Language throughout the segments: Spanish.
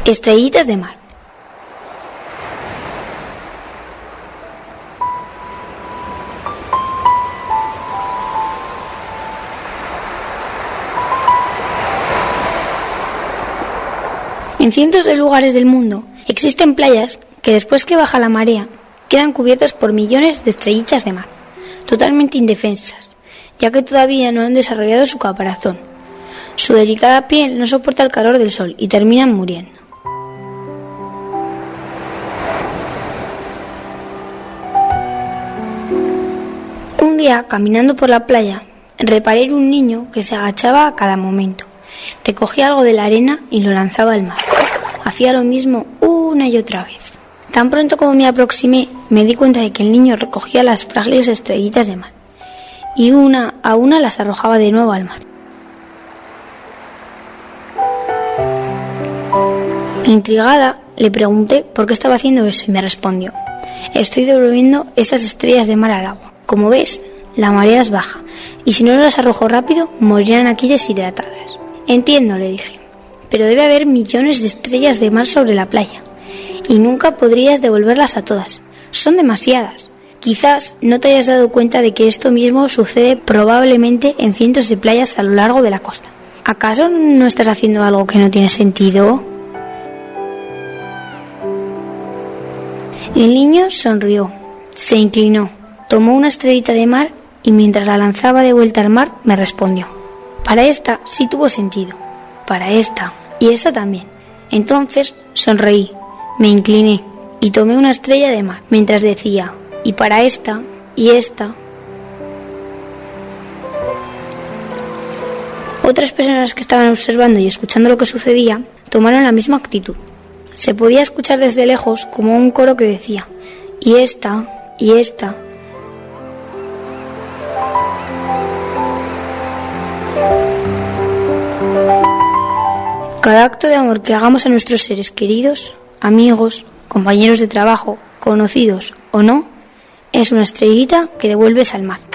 Estrellitas de mar. En cientos de lugares del mundo existen playas que después que baja la marea quedan cubiertas por millones de estrellitas de mar, totalmente indefensas, ya que todavía no han desarrollado su caparazón. Su delicada piel no soporta el calor del sol y terminan muriendo. Un día, caminando por la playa, reparé en un niño que se agachaba a cada momento. Recogía algo de la arena y lo lanzaba al mar. Hacía lo mismo una y otra vez. Tan pronto como me aproximé, me di cuenta de que el niño recogía las frágiles estrellitas de mar y una a una las arrojaba de nuevo al mar. Intrigada, le pregunté por qué estaba haciendo eso y me respondió: estoy devolviendo estas estrellas de mar al agua. Como ves, la marea es baja y si no las arrojo rápido, morirán aquí deshidratadas. Entiendo, le dije, pero debe haber millones de estrellas de mar sobre la playa y nunca podrías devolverlas a todas. Son demasiadas. Quizás no te hayas dado cuenta de que esto mismo sucede probablemente en cientos de playas a lo largo de la costa. ¿Acaso no estás haciendo algo que no tiene sentido? El niño sonrió, se inclinó, tomó una estrellita de mar y mientras la lanzaba de vuelta al mar me respondió: para esta sí tuvo sentido, para esta y esta también. Entonces sonreí, me incliné y tomé una estrella de mar mientras decía: y para esta y esta. Otras personas que estaban observando y escuchando lo que sucedía tomaron la misma actitud. Se podía escuchar desde lejos como un coro que decía: y esta y esta. Cada acto de amor que hagamos a nuestros seres queridos, amigos, compañeros de trabajo, conocidos o no, es una estrellita que devuelves al mar.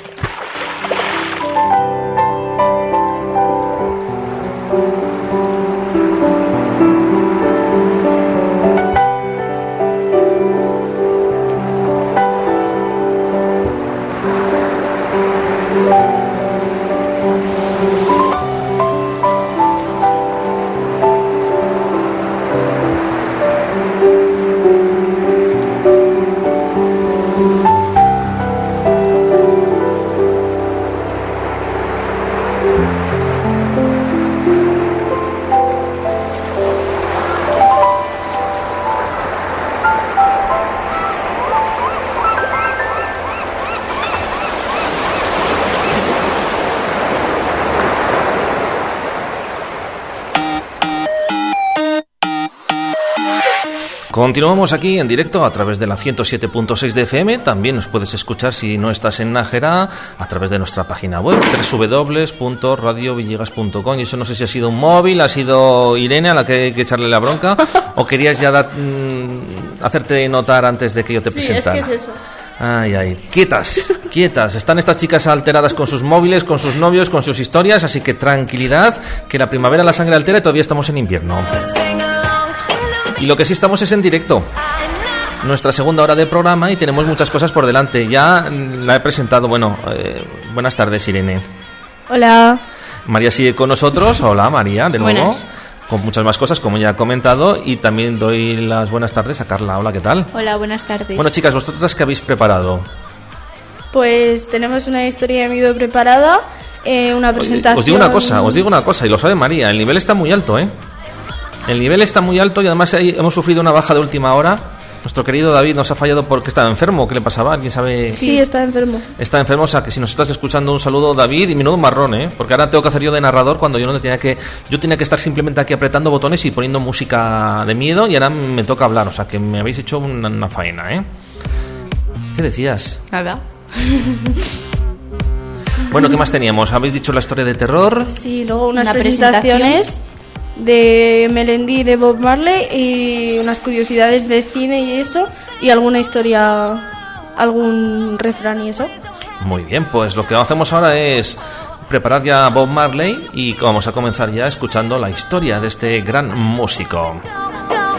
Continuamos aquí en directo a través de la 107.6 de FM. También nos puedes escuchar, si no estás en Nájera, a través de nuestra página web www.radiovillegas.com. Y eso no sé si ha sido un móvil, ha sido Irene a la que hay que echarle la bronca, o querías ya hacerte notar antes de que yo te presentara. Sí, es que es eso. Ay, ay, quietas. Están estas chicas alteradas con sus móviles, con sus novios, con sus historias, así que tranquilidad, que la primavera la sangre altera y todavía estamos en invierno. Y lo que sí estamos es en directo, nuestra segunda hora de programa, y tenemos muchas cosas por delante. Ya la he presentado. Buenas tardes, Irene. Hola. María sigue con nosotros. Hola, María, de nuevo. Buenas. Con muchas más cosas, como ya he comentado, y también doy las buenas tardes a Carla. Hola, ¿qué tal? Hola, buenas tardes. Bueno, chicas, ¿vosotras qué habéis preparado? Pues tenemos una historia de miedo preparada, una presentación... Os digo una cosa, y lo sabe María, el nivel está muy alto, ¿eh? El nivel está muy alto y además hemos sufrido una baja de última hora. Nuestro querido David nos ha fallado porque estaba enfermo. ¿Qué le pasaba? ¿Alguien sabe? Sí, está enfermo. Está enfermo, o sea que si nos estás escuchando, un saludo, David, y menudo marrón, ¿eh? Porque ahora tengo que hacer yo de narrador cuando yo tenía que estar simplemente aquí apretando botones y poniendo música de miedo, y ahora me toca hablar, o sea que me habéis hecho una faena, ¿eh? ¿Qué decías? Nada. Bueno, ¿qué más teníamos? ¿Habéis dicho la historia de terror? Sí, luego unas presentaciones de Melendi, de Bob Marley, y unas curiosidades de cine y eso, y alguna historia, algún refrán y eso. Muy bien, pues lo que hacemos ahora es preparar ya a Bob Marley y vamos a comenzar ya escuchando la historia de este gran músico.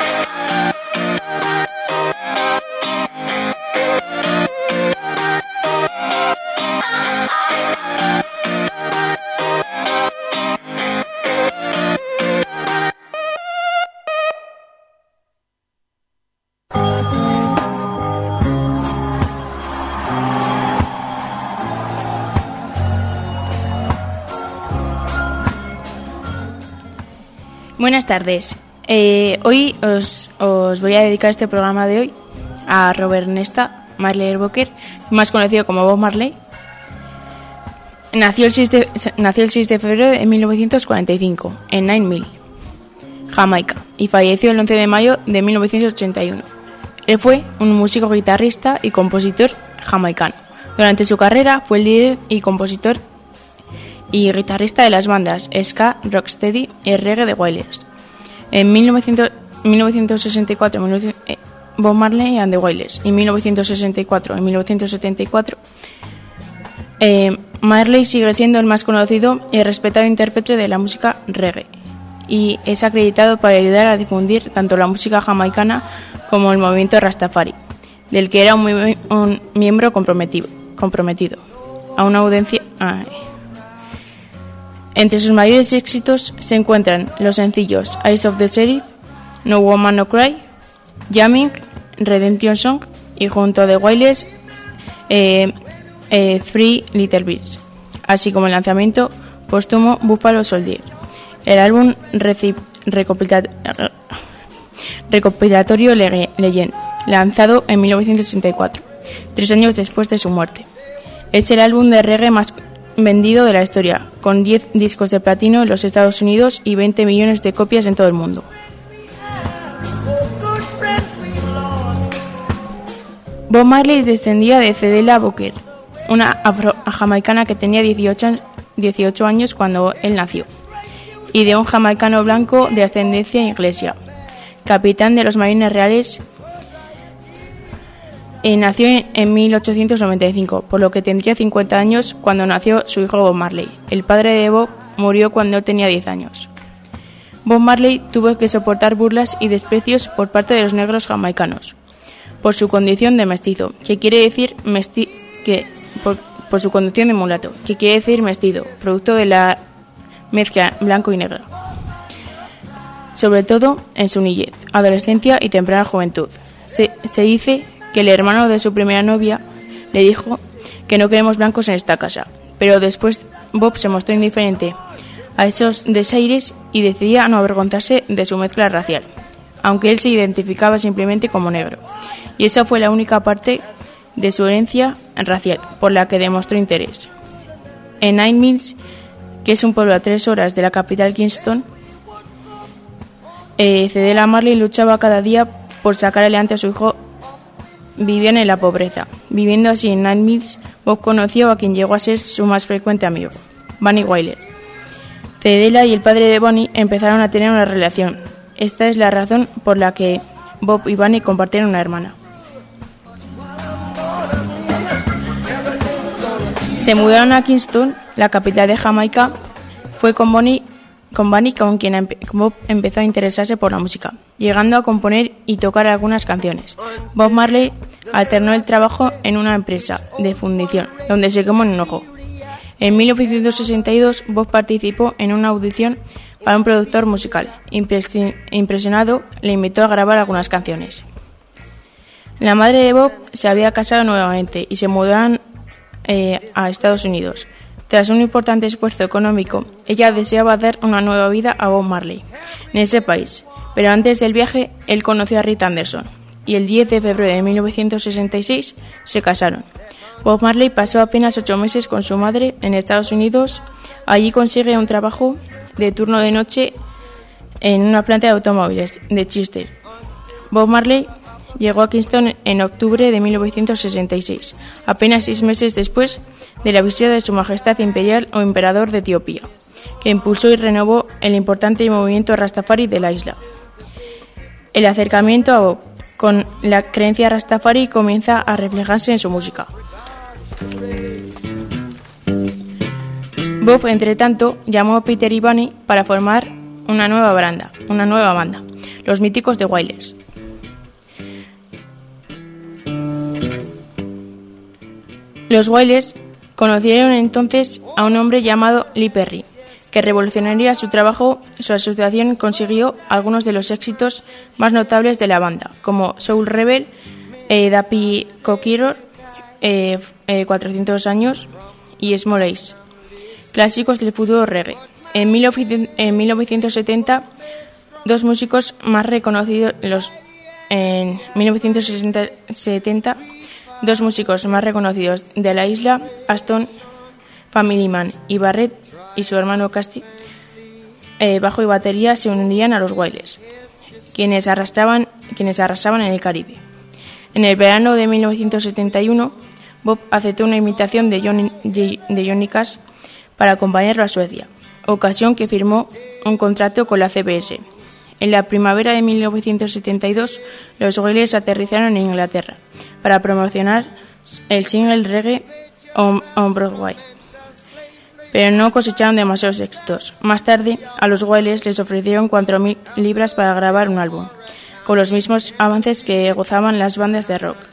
Buenas tardes. Hoy os voy a dedicar este programa de hoy a Robert Nesta Marley Walker, más conocido como Bob Marley. Nació el 6 de febrero de 1945 en Nine Mill, Jamaica, y falleció el 11 de mayo de 1981. Él fue un músico, guitarrista y compositor jamaicano. Durante su carrera fue el líder y compositor y guitarrista de las bandas ska, rocksteady y reggae de Wailers. En 1964 Bob Marley and the Wailers y 1964 y 1974 Marley sigue siendo el más conocido y respetado intérprete de la música reggae y es acreditado para ayudar a difundir tanto la música jamaicana como el movimiento Rastafari, del que era un miembro comprometido a una audiencia. Entre sus mayores éxitos se encuentran los sencillos Eyes of the Sheriff, No Woman No Cry, Jamming, Redemption Song y junto a The Wailers Three Little Birds, así como el lanzamiento póstumo Buffalo Soldier. El álbum recopilatorio Legend, lanzado en 1984, 3 años después de su muerte. Es el álbum de reggae más vendido de la historia, con 10 discos de platino en los Estados Unidos y 20 millones de copias en todo el mundo. Bob Marley descendía de Cedella Booker, una afro-jamaicana que tenía 18 años cuando él nació, y de un jamaicano blanco de ascendencia inglesa, capitán de los Marines Reales. Nació en 1895, por lo que tendría 50 años cuando nació su hijo Bob Marley. El padre de Bob murió cuando él tenía 10 años. Bob Marley tuvo que soportar burlas y desprecios por parte de los negros jamaicanos por su condición de mestizo, que quiere decir por su condición de mulato, que quiere decir mestizo, producto de la mezcla blanco y negro, sobre todo en su niñez, adolescencia y temprana juventud. Se dice que el hermano de su primera novia le dijo que no queremos blancos en esta casa, pero después Bob se mostró indiferente a esos desaires y decidía no avergonzarse de su mezcla racial, aunque él se identificaba simplemente como negro, y esa fue la única parte de su herencia racial por la que demostró interés. En Nine Mills, que es un pueblo a 3 horas de la capital Kingston, Cedella Marley luchaba cada día por sacar adelante a su hijo. Vivían en la pobreza. Viviendo así en Nine Mills, Bob conoció a quien llegó a ser su más frecuente amigo, Bunny Wailer. Cedella y el padre de Bunny empezaron a tener una relación. Esta es la razón por la que Bob y Bunny compartieron una hermana. Se mudaron a Kingston, la capital de Jamaica. Fue con Bunny con quien Bob empezó a interesarse por la música, llegando a componer y tocar algunas canciones. Bob Marley alternó el trabajo en una empresa de fundición, donde se quemó en un ojo. En 1962, Bob participó en una audición para un productor musical. Impresionado, le invitó a grabar algunas canciones. La madre de Bob se había casado nuevamente y se mudaron a Estados Unidos. Tras un importante esfuerzo económico, ella deseaba dar una nueva vida a Bob Marley en ese país, pero antes del viaje, él conoció a Rita Anderson y el 10 de febrero de 1966 se casaron. Bob Marley pasó apenas 8 meses con su madre en Estados Unidos. Allí consigue un trabajo de turno de noche en una planta de automóviles de Chester. Bob Marley llegó a Kingston en octubre de 1966, apenas 6 meses después de la visita de Su Majestad Imperial o Emperador de Etiopía, que impulsó y renovó el importante movimiento Rastafari de la isla. El acercamiento a Bob con la creencia Rastafari comienza a reflejarse en su música. Bob, entre tanto, llamó a Peter y Bunny para formar una nueva banda. los míticos The Wailers. Los Wailers conocieron entonces a un hombre llamado Lee Perry, que revolucionaría su trabajo. Su asociación consiguió algunos de los éxitos más notables de la banda, como Soul Rebel, Dappy Coquiror, 400 años y Small Ace, clásicos del futuro reggae. En 1970, dos músicos más reconocidos de la isla, Aston Family Man y Barrett y su hermano Casty, bajo y batería, se unirían a los Wailers, quienes arrasaban en el Caribe. En el verano de 1971, Bob aceptó una invitación de Johnny Cash para acompañarlo a Suecia, ocasión que firmó un contrato con la CBS. En la primavera de 1972, los Wailers aterrizaron en Inglaterra para promocionar el single reggae on Broadway, pero no cosecharon demasiados éxitos. Más tarde, a los Wailers les ofrecieron 4.000 libras para grabar un álbum, con los mismos avances que gozaban las bandas de rock.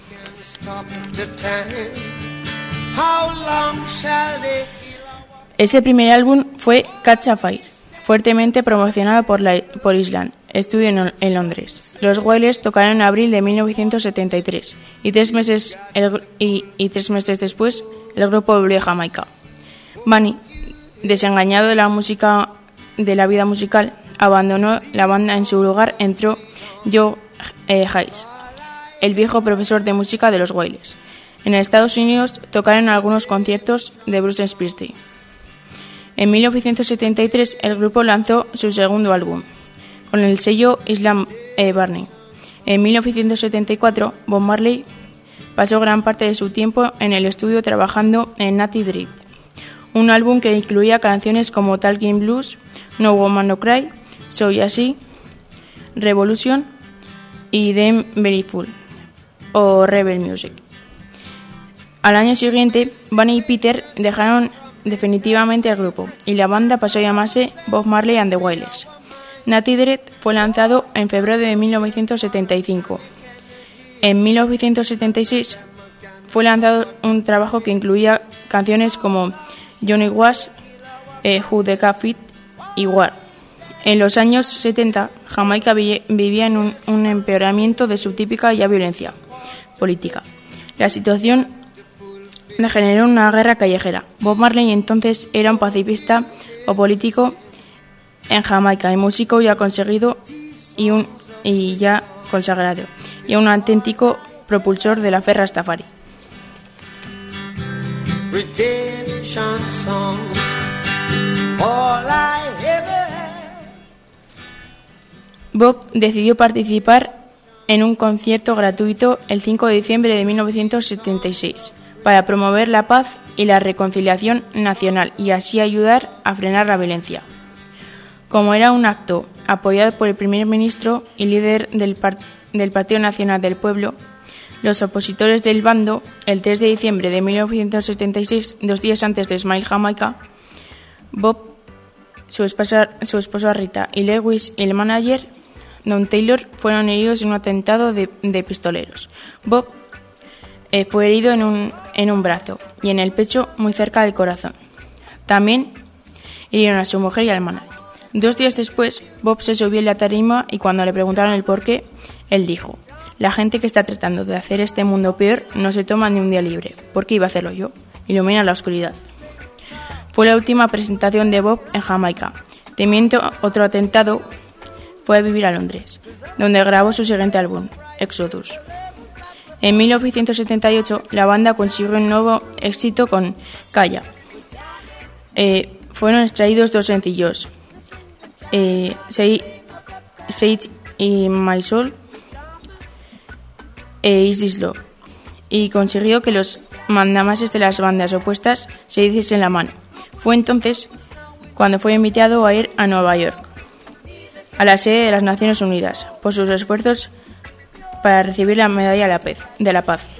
Ese primer álbum fue Catch a Fire, fuertemente promocionado por Island Studio en Londres. Los Wailers tocaron en abril de 1973 y 3 meses después el grupo volvió a Jamaica. Bunny, desengañado de la vida musical, abandonó la banda. En su lugar entró Joe Hayes, el viejo profesor de música de los Wailers. En Estados Unidos tocaron en algunos conciertos de Bruce Springsteen. En 1973 el grupo lanzó su segundo álbum, con el sello Island Burning. En 1974 Bob Marley pasó gran parte de su tiempo en el estudio trabajando en Natty Dread, un álbum que incluía canciones como Talking Blues, No Woman No Cry, So Yassy, Revolution y Them Very Full o Rebel Music. Al año siguiente, Bunny y Peter dejaron definitivamente el grupo y la banda pasó a llamarse Bob Marley and the Wailers. Natty Dread fue lanzado en febrero de 1975. En 1976 fue lanzado un trabajo que incluía canciones como Johnny Wash, Who the Cat Fit y War. En los años 70, Jamaica vivía en un empeoramiento de su típica ya violencia política. La situación generó una guerra callejera. Bob Marley entonces era un pacifista o político en Jamaica y músico ya conseguido y ya consagrado, y un auténtico propulsor de la fe Rastafari. Bob decidió participar en un concierto gratuito el 5 de diciembre de 1976 para promover la paz y la reconciliación nacional y así ayudar a frenar la violencia. Como era un acto apoyado por el primer ministro y líder del Partido Nacional del Pueblo, los opositores del bando, el 3 de diciembre de 1976, 2 días antes de Smile Jamaica, Bob, su esposa Rita y Lewis y el manager Don Taylor fueron heridos en un atentado de pistoleros. Bob fue herido en un brazo y en el pecho muy cerca del corazón. También hirieron a su mujer y al manager. 2 días después, Bob se subió en la tarima y cuando le preguntaron el porqué, él dijo: la gente que está tratando de hacer este mundo peor no se toma ni un día libre. ¿Por qué iba a hacerlo yo? Ilumina la oscuridad. Fue la última presentación de Bob en Jamaica. Temiendo otro atentado, fue a vivir a Londres, donde grabó su siguiente álbum, Exodus. En 1978, la banda consiguió un nuevo éxito con Calla. Fueron extraídos 2 sencillos, Sage y My Soul Is This Love, y consiguió que los mandamases de las bandas opuestas se hiciesen la mano. Fue entonces cuando fue invitado a ir a Nueva York, a la sede de las Naciones Unidas, por sus esfuerzos para recibir la medalla de la paz.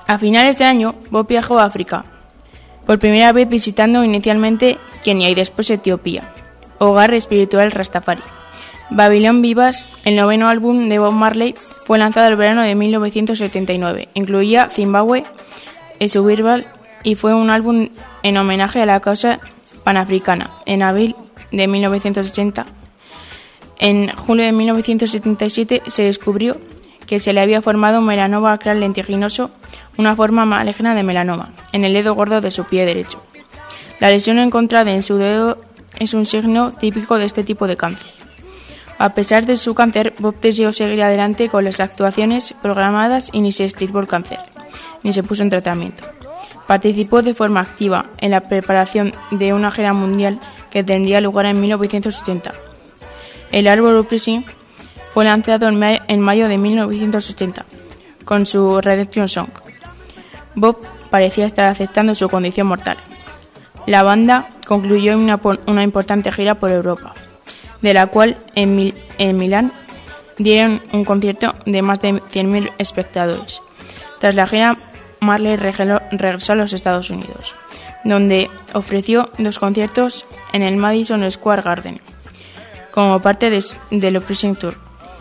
A finales de año, Bob viajó a África, por primera vez visitando inicialmente Kenia y después Etiopía, hogar espiritual Rastafari. Babylon Vivas, el noveno álbum de Bob Marley, fue lanzado el verano de 1979. Incluía Zimbabwe, Suburban y fue un álbum en homenaje a la causa panafricana. En abril de 1980, en julio de 1977 se descubrió que se le había formado un melanoma acral lentiginoso, una forma maligna de melanoma, en el dedo gordo de su pie derecho. La lesión encontrada en su dedo es un signo típico de este tipo de cáncer. A pesar de su cáncer, Bob deseó seguir adelante con las actuaciones programadas y ni se extirpó el cáncer, ni se puso en tratamiento. Participó de forma activa en la preparación de una gira mundial que tendría lugar en 1980. El álbum Uprising fue lanzado en mayo de 1980, con su Redemption Song. Bob parecía estar aceptando su condición mortal. La banda concluyó una importante gira por Europa, de la cual en Milán dieron un concierto de más de 100.000 espectadores. Tras la gira, Marley regresó a los Estados Unidos, donde ofreció 2 conciertos en el Madison Square Garden, como parte del Uprising Tour.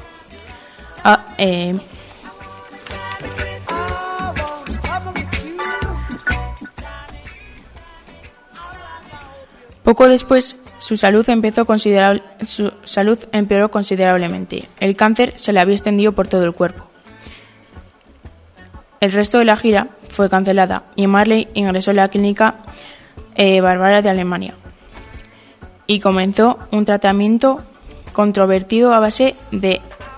Poco después, su salud empeoró considerablemente. El cáncer se le había extendido por todo el cuerpo. El resto de la gira fue cancelada y Marley ingresó en la clínica Barbara de Alemania y comenzó un tratamiento controvertido a base de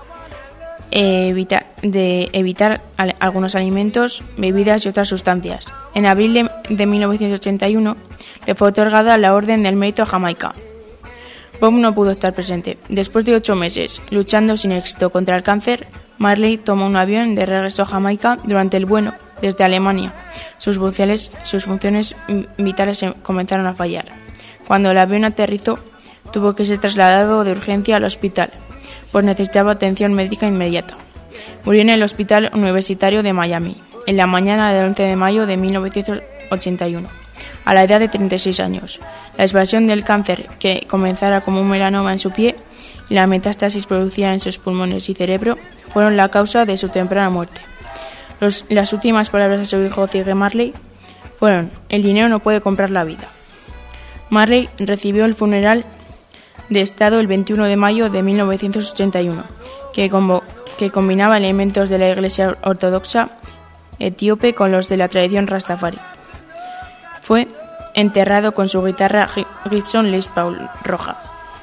evitar algunos alimentos, bebidas y otras sustancias. En abril de 1981 le fue otorgada la Orden del Mérito a Jamaica. Bob no pudo estar presente. Después de 8 meses luchando sin éxito contra el cáncer, Marley tomó un avión de regreso a Jamaica. Durante el vuelo desde Alemania, sus funciones vitales comenzaron a fallar. Cuando el avión aterrizó, tuvo que ser trasladado de urgencia al hospital, pues necesitaba atención médica inmediata. Murió en el Hospital Universitario de Miami, en la mañana del 11 de mayo de 1981, a la edad de 36 años. La expansión del cáncer, que comenzara como un melanoma en su pie, y la metástasis producida en sus pulmones y cerebro, fueron la causa de su temprana muerte. Las últimas palabras de su hijo Ziggy Marley fueron: "El dinero no puede comprar la vida". Marley recibió el funeral de Estado el 21 de mayo de 1981, que combinaba elementos de la Iglesia Ortodoxa etíope con los de la tradición Rastafari. Fue enterrado con su guitarra Gibson Les Paul roja.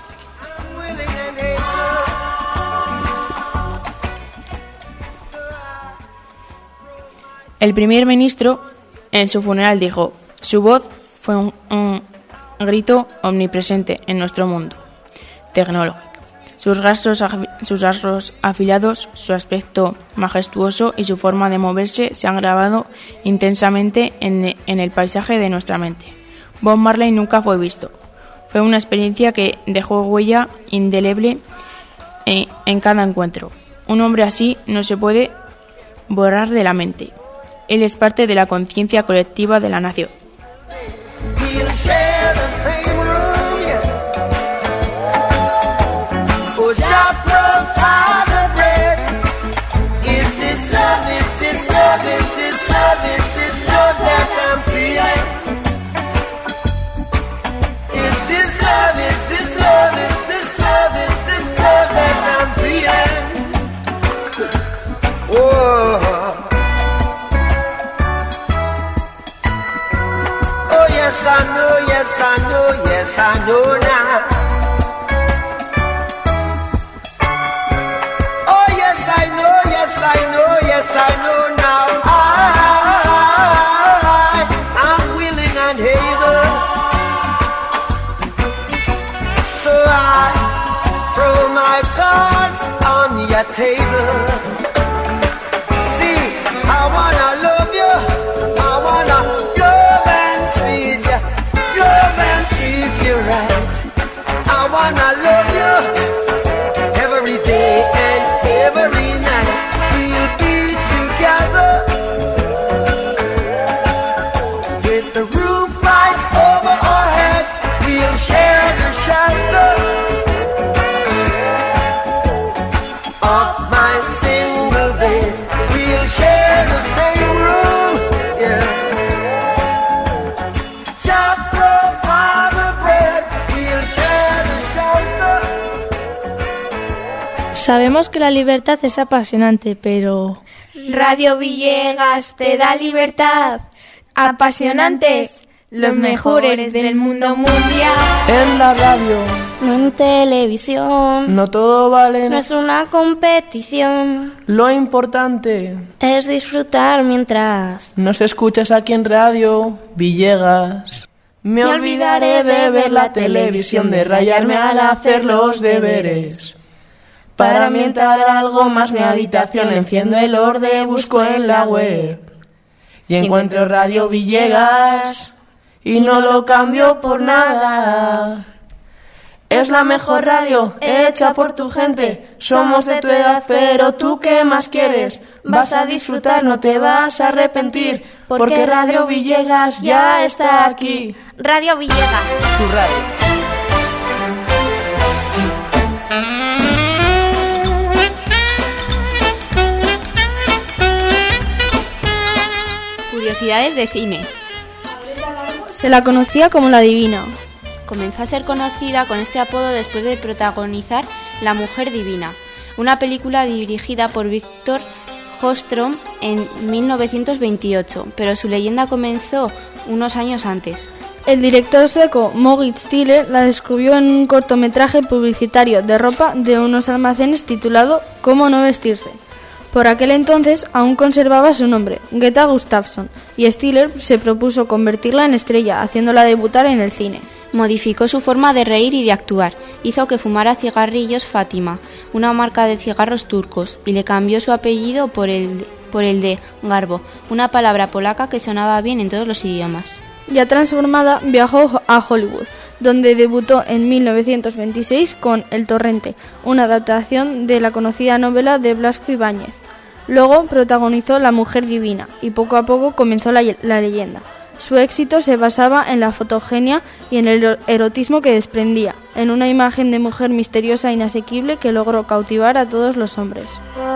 El primer ministro en su funeral dijo: "Su voz fue un grito omnipresente en nuestro mundo tecnológico. Sus rasgos afilados, su aspecto majestuoso y su forma de moverse se han grabado intensamente en el paisaje de nuestra mente. Bob Marley nunca fue visto. Fue una experiencia que dejó huella indeleble en cada encuentro. Un hombre así no se puede borrar de la mente. Él es parte de la conciencia colectiva de la nación". Yes, I know now. Oh, yes, I know now. I'm willing and able. So I throw my cards on your table. See, I wanna love you. I wanna love and treat you. Love and treat you right. I wanna love you every day and every night. We'll be together of my single bed. We'll share the same room, yeah. Chop for the bread, we'll share the shelter. Sabemos que la libertad es apasionante, pero... Radio Villegas te da libertad. Apasionantes, los mejores del mundo mundial. En la radio, No en televisión. no todo vale. No es una competición. Lo importante, Es disfrutar mientras... nos escuchas aquí en Radio Villegas. Me olvidaré de ver la televisión, de rayarme al hacer los deberes. Para ambientar algo más mi habitación, enciendo el orden, busco en la web y encuentro Radio Villegas y no lo cambio por nada. Es la mejor radio hecha por tu gente. Somos de tu edad, pero tú qué más quieres. Vas a disfrutar, no te vas a arrepentir, porque Radio Villegas ya está aquí. Radio Villegas. Tu radio. Curiosidades de cine. Se la conocía como la Divina. Comenzó a ser conocida con este apodo después de protagonizar La Mujer Divina, una película dirigida por Victor Håström en 1928, pero su leyenda comenzó unos años antes. El director sueco Moritz Tiller la descubrió en un cortometraje publicitario de ropa de unos almacenes titulado Cómo no vestirse. Por aquel entonces aún conservaba su nombre, Greta Gustafsson, y Stiller se propuso convertirla en estrella, haciéndola debutar en el cine. Modificó su forma de reír y de actuar, hizo que fumara cigarrillos Fátima, una marca de cigarros turcos, y le cambió su apellido por el de Garbo, una palabra polaca que sonaba bien en todos los idiomas. Ya transformada, viajó a Hollywood, donde debutó en 1926 con El Torrente, una adaptación de la conocida novela de Blasco Ibáñez. Luego protagonizó La Mujer Divina y poco a poco comenzó la leyenda. Su éxito se basaba en la fotogenia y en el erotismo que desprendía, en una imagen de mujer misteriosa e inasequible que logró cautivar a todos los hombres.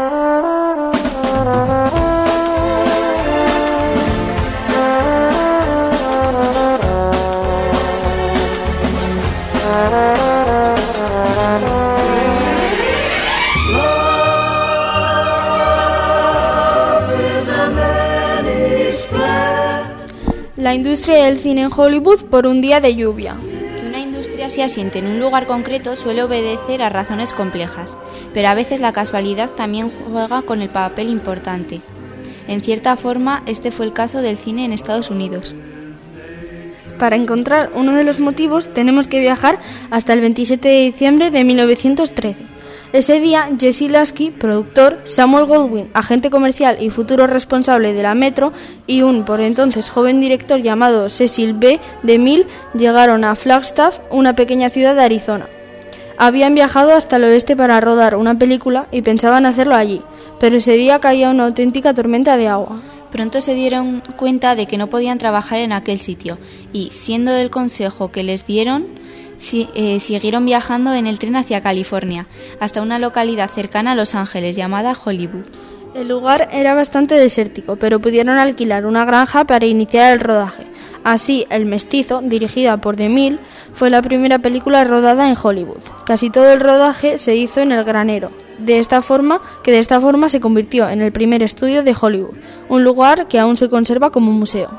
La industria del cine en Hollywood por un día de lluvia. Que una industria se asiente en un lugar concreto suele obedecer a razones complejas, pero a veces la casualidad también juega con el papel importante. En cierta forma, este fue el caso del cine en Estados Unidos. Para encontrar uno de los motivos tenemos que viajar hasta el 27 de diciembre de 1913. Ese día, Jesse Lasky, productor, Samuel Goldwyn, agente comercial y futuro responsable de la Metro, y un por entonces joven director llamado Cecil B. DeMille llegaron a Flagstaff, una pequeña ciudad de Arizona. Habían viajado hasta el oeste para rodar una película y pensaban hacerlo allí, pero ese día caía una auténtica tormenta de agua. Pronto se dieron cuenta de que no podían trabajar en aquel sitio y, siendo el consejo que les dieron, siguieron viajando en el tren hacia California, hasta una localidad cercana a Los Ángeles llamada Hollywood. El lugar era bastante desértico, pero pudieron alquilar una granja para iniciar el rodaje. Así, El Mestizo, dirigida por DeMille, fue la primera película rodada en Hollywood. Casi todo el rodaje se hizo en El Granero, de esta forma se convirtió en el primer estudio de Hollywood, un lugar que aún se conserva como museo.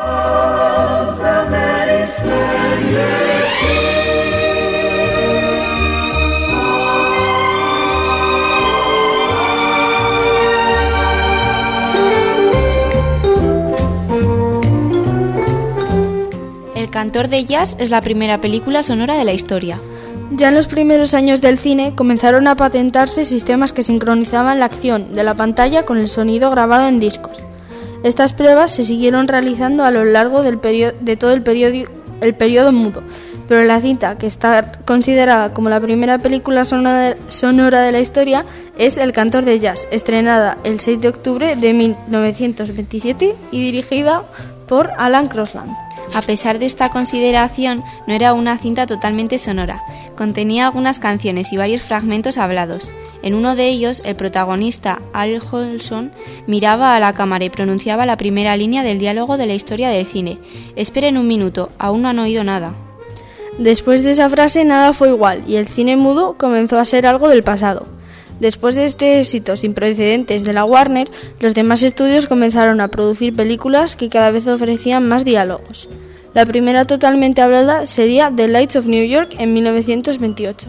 El Cantor de Jazz es la primera película sonora de la historia. Ya en los primeros años del cine comenzaron a patentarse sistemas que sincronizaban la acción de la pantalla con el sonido grabado en discos. Estas pruebas se siguieron realizando a lo largo de todo el periodo mudo, pero la cinta que está considerada como la primera película sonora de la historia es El Cantor de Jazz, estrenada el 6 de octubre de 1927 y dirigida por Alan Crosland. A pesar de esta consideración, no era una cinta totalmente sonora. Contenía algunas canciones y varios fragmentos hablados. En uno de ellos, el protagonista, Al Jolson, miraba a la cámara y pronunciaba la primera línea del diálogo de la historia del cine. Esperen un minuto, aún no han oído nada. Después de esa frase nada fue igual y el cine mudo comenzó a ser algo del pasado. Después de este éxito sin precedentes de la Warner, los demás estudios comenzaron a producir películas que cada vez ofrecían más diálogos. La primera totalmente hablada sería The Lights of New York en 1928.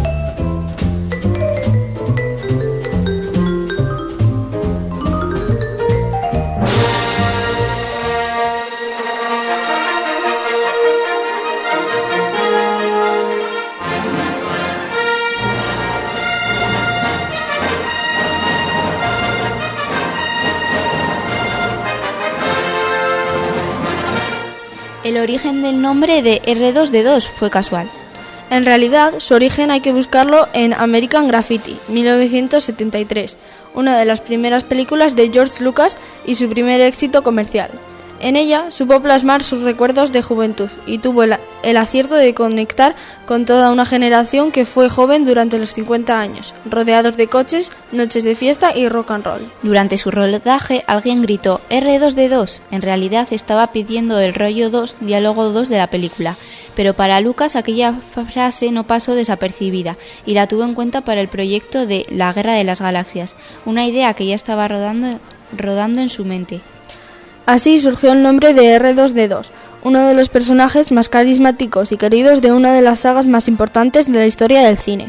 El origen del nombre de R2D2 fue casual. En realidad, su origen hay que buscarlo en American Graffiti, 1973, una de las primeras películas de George Lucas y su primer éxito comercial. En ella supo plasmar sus recuerdos de juventud y tuvo el acierto de conectar con toda una generación que fue joven durante los 50 años, rodeados de coches, noches de fiesta y rock and roll. Durante su rodaje alguien gritó R2D2, en realidad estaba pidiendo el rollo 2, diálogo 2 de la película, pero para Lucas aquella frase no pasó desapercibida y la tuvo en cuenta para el proyecto de La Guerra de las Galaxias, una idea que ya estaba rodando en su mente. Así surgió el nombre de R2D2, uno de los personajes más carismáticos y queridos de una de las sagas más importantes de la historia del cine.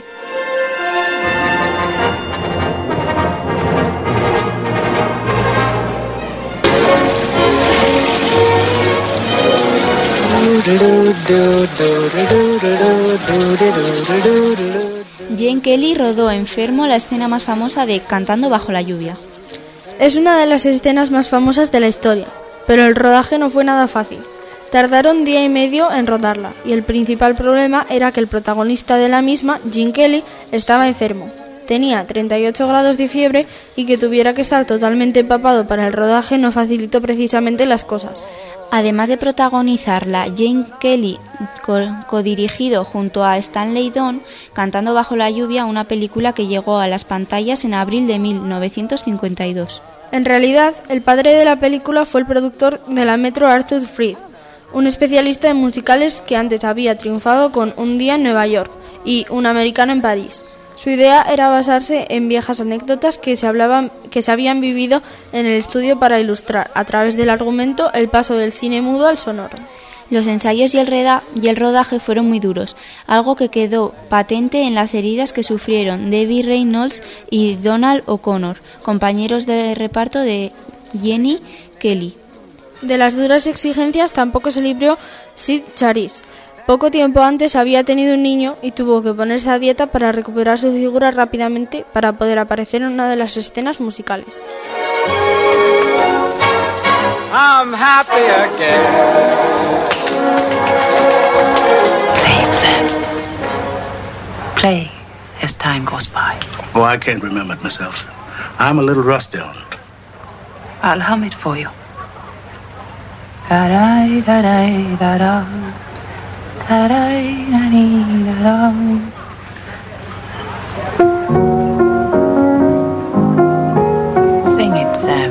Gene Kelly rodó enfermo la escena más famosa de Cantando bajo la lluvia. Es una de las escenas más famosas de la historia, pero el rodaje no fue nada fácil. Tardaron 1 día y medio en rodarla, y el principal problema era que el protagonista de la misma, Gene Kelly, estaba enfermo. Tenía 38 grados de fiebre y que tuviera que estar totalmente empapado para el rodaje no facilitó precisamente las cosas. Además de protagonizarla, Gene Kelly codirigido junto a Stanley Donen, Cantando bajo la lluvia, una película que llegó a las pantallas en abril de 1952. En realidad, el padre de la película fue el productor de la Metro, Arthur Freed, un especialista en musicales que antes había triunfado con Un día en Nueva York y Un americano en París. Su idea era basarse en viejas anécdotas que se habían vivido en el estudio para ilustrar, a través del argumento, el paso del cine mudo al sonoro. Los ensayos y el rodaje fueron muy duros, algo que quedó patente en las heridas que sufrieron Debbie Reynolds y Donald O'Connor, compañeros de reparto de Gene Kelly. De las duras exigencias tampoco se libró Sid Charisse. Poco tiempo antes había tenido un niño y tuvo que ponerse a dieta para recuperar su figura rápidamente para poder aparecer en una de las escenas musicales. I'm happy again. Play, Sam. Play as time goes by. Oh, I can't remember it myself. I'm a little rusty on it. I'll hum it for you. Da-da-da-da-da-da. Da-da-da-da-da-da. Sing it, Sam.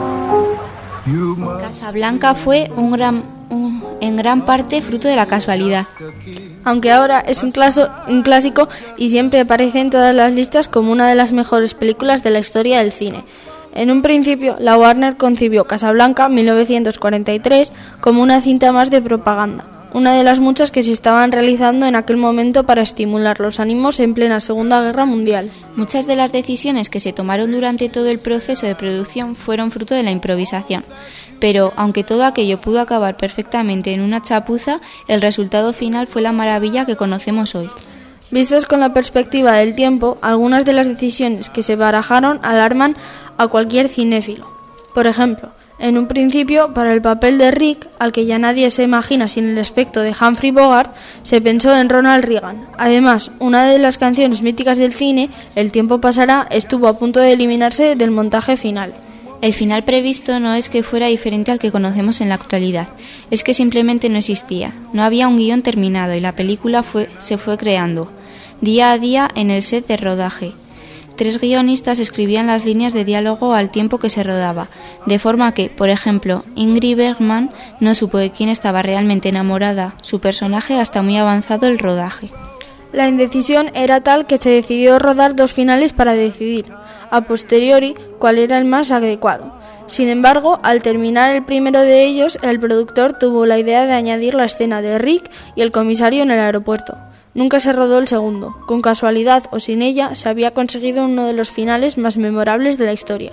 Casablanca fue en gran parte fruto de la casualidad. Aunque ahora es un clásico y siempre aparece en todas las listas como una de las mejores películas de la historia del cine. En un principio, la Warner concibió Casablanca 1943 como una cinta más de propaganda, una de las muchas que se estaban realizando en aquel momento para estimular los ánimos en plena Segunda Guerra Mundial. Muchas de las decisiones que se tomaron durante todo el proceso de producción fueron fruto de la improvisación, pero aunque todo aquello pudo acabar perfectamente en una chapuza, el resultado final fue la maravilla que conocemos hoy. Vistas con la perspectiva del tiempo, algunas de las decisiones que se barajaron alarman a cualquier cinéfilo. Por ejemplo, en un principio, para el papel de Rick, al que ya nadie se imagina sin el aspecto de Humphrey Bogart, se pensó en Ronald Reagan. Además, una de las canciones míticas del cine, El tiempo pasará, estuvo a punto de eliminarse del montaje final. El final previsto no es que fuera diferente al que conocemos en la actualidad, es que simplemente no existía. No había un guión terminado y la película se fue creando, día a día en el set de rodaje. 3 guionistas escribían las líneas de diálogo al tiempo que se rodaba, de forma que, por ejemplo, Ingrid Bergman no supo de quién estaba realmente enamorada su personaje hasta muy avanzado el rodaje. La indecisión era tal que se decidió rodar 2 finales para decidir, a posteriori, cuál era el más adecuado. Sin embargo, al terminar el primero de ellos, el productor tuvo la idea de añadir la escena de Rick y el comisario en el aeropuerto. Nunca se rodó el segundo. Con casualidad o sin ella, se había conseguido uno de los finales más memorables de la historia.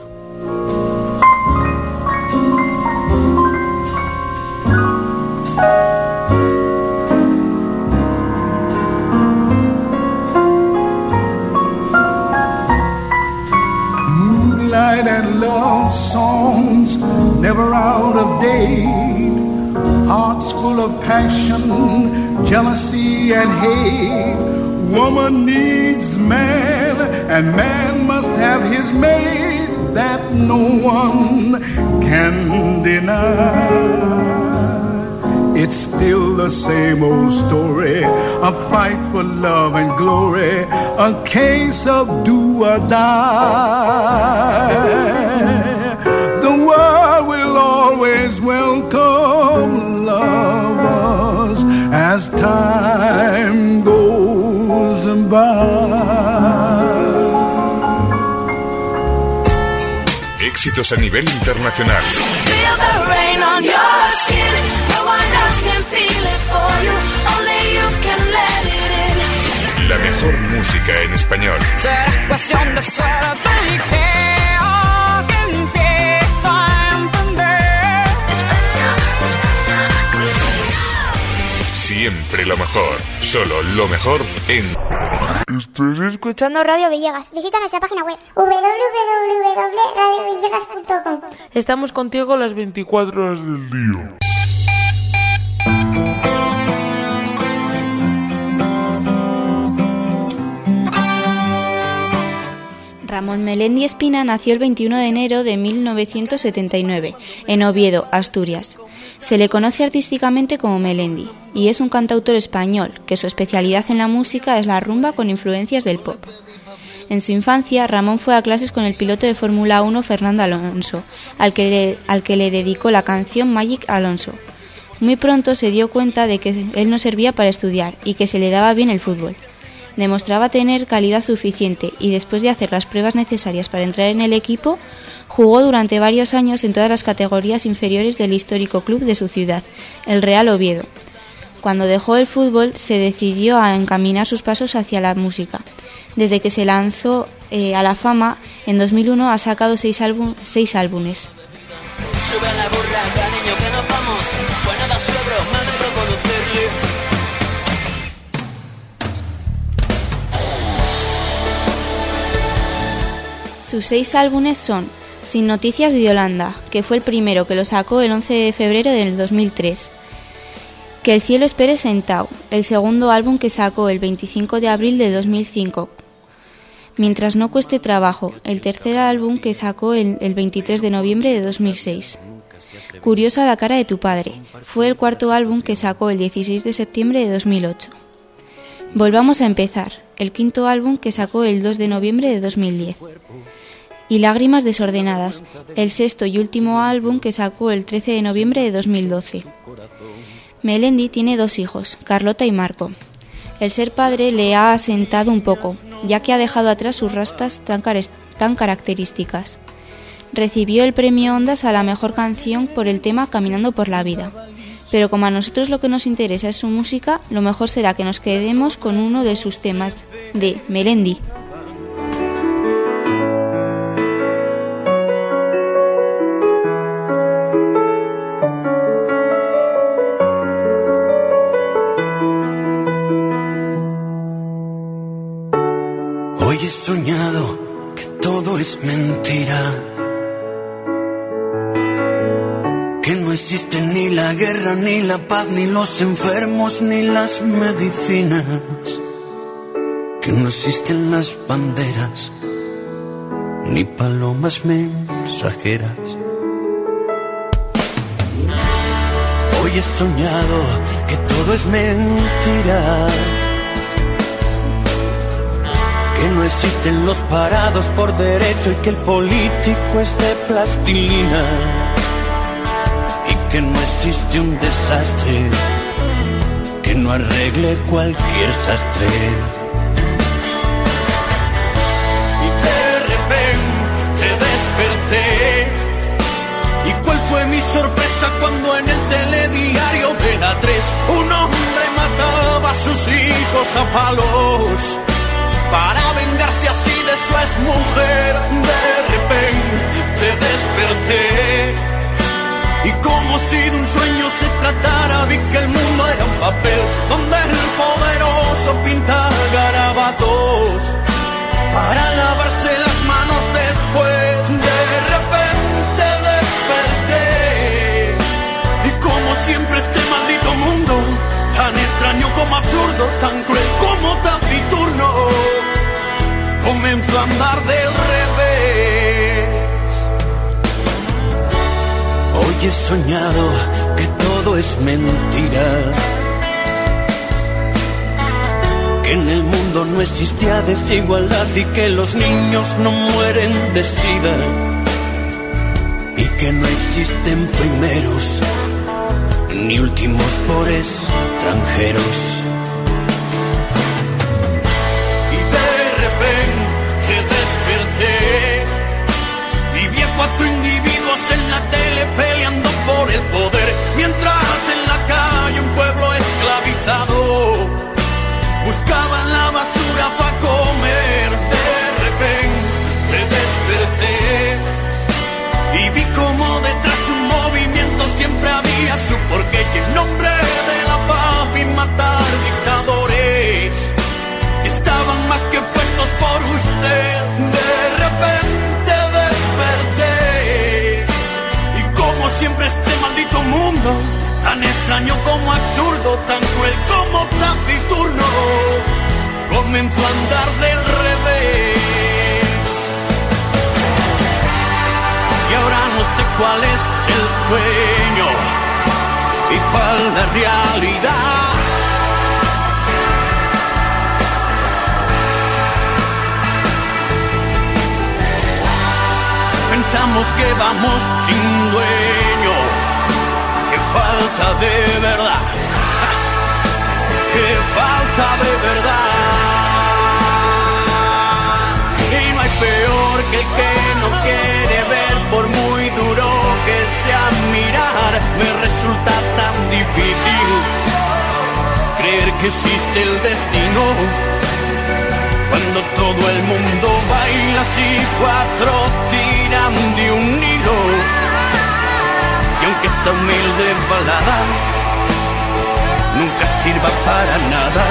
Moonlight and love songs, never out of date. Hearts full of passion, jealousy and hate. Woman needs man, and man must have his mate. That no one can deny. It's still the same old story, a fight for love and glory, a case of do or die. The world will always welcome lovers as time goes by. Éxitos a nivel internacional. La mejor música en español. Será cuestión de suerte y que alguien empiece a entender. Siempre lo mejor, solo lo mejor en... Estás escuchando Radio Villegas. Visita nuestra página web www.radiovillegas.com. Estamos contigo las 24 horas del día. Ramón Melendi Espina nació el 21 de enero de 1979 en Oviedo, Asturias. Se le conoce artísticamente como Melendi y es un cantautor español que su especialidad en la música es la rumba con influencias del pop. En su infancia, Ramón fue a clases con el piloto de Fórmula 1 Fernando Alonso, al que le dedicó la canción Magic Alonso. Muy pronto se dio cuenta de que él no servía para estudiar y que se le daba bien el fútbol. Demostraba tener calidad suficiente y después de hacer las pruebas necesarias para entrar en el equipo, jugó durante varios años en todas las categorías inferiores del histórico club de su ciudad, el Real Oviedo. Cuando dejó el fútbol, se decidió a encaminar sus pasos hacia la música. Desde que se lanzó a la fama, en 2001 ha sacado 6 álbumes. Sube a la burra, cariño, que nos vamos. Pues nada, suegro, me alegro conocerle. Sus 6 álbumes son Sin Noticias de Yolanda, que fue el primero que lo sacó el 11 de febrero del 2003. Que el cielo espere sentao, el segundo álbum que sacó el 25 de abril de 2005. Mientras no cueste trabajo, el tercer álbum que sacó el 23 de noviembre de 2006. Curiosa la cara de tu padre, fue el cuarto álbum que sacó el 16 de septiembre de 2008. Volvamos a empezar, el quinto álbum que sacó el 2 de noviembre de 2010. Y Lágrimas desordenadas, el sexto y último álbum que sacó el 13 de noviembre de 2012. Melendi tiene 2 hijos, Carlota y Marco. El ser padre le ha asentado un poco, ya que ha dejado atrás sus rastas tan características. Recibió el premio Ondas a la mejor canción por el tema Caminando por la vida. Pero como a nosotros lo que nos interesa es su música, lo mejor será que nos quedemos con uno de sus temas, de Melendi. Hoy he soñado que todo es mentira, que no existe ni la guerra, ni la paz, ni los enfermos, ni las medicinas, que no existen las banderas, ni palomas mensajeras. Hoy he soñado que todo es mentira, que no existen los parados por derecho y que el político es de plastilina, y que no existe un desastre que no arregle cualquier sastre. Y de repente desperté, ¿y cuál fue mi sorpresa cuando en el telediario de la 3 un hombre mataba a sus hijos a palos para vengarse así de su exmujer? De repente desperté y como si de un sueño se tratara, vi que el mundo era un papel donde el poderoso pinta garabatos para lavarse las manos después. De repente desperté y como siempre este maldito mundo, tan extraño como absurdo, tan cruel como taciturno, comenzó a andar del revés. Hoy he soñado que todo es mentira, que en el mundo no existía desigualdad y que los niños no mueren de sida y que no existen primeros ni últimos por extranjeros. Y de repente desperté y vi a 4 individuos en la tele peleando por el poder, mientras en la calle un pueblo esclavizado buscaban la basura para comer. De repente desperté y vi como detrás de un movimiento siempre había su porqué, y en nombre de la paz vi matar dictadores que estaban más que puestos por usted. De repente desperté y como siempre este maldito mundo, tan extraño como absurdo, tan cruel como taciturno, comenzó a andar del revés. Y ahora no sé cuál es el sueño y cuál la realidad. Pensamos que vamos sin dueño, que falta de verdad, que falta de verdad. Y no hay peor que el que no quiere ver, por muy duro que sea mirar. Me resulta tan difícil creer que existe el destino, cuando todo el mundo baila así, 4 tiran de un hilo. Y aunque esta humilde balada nunca sirva para nada,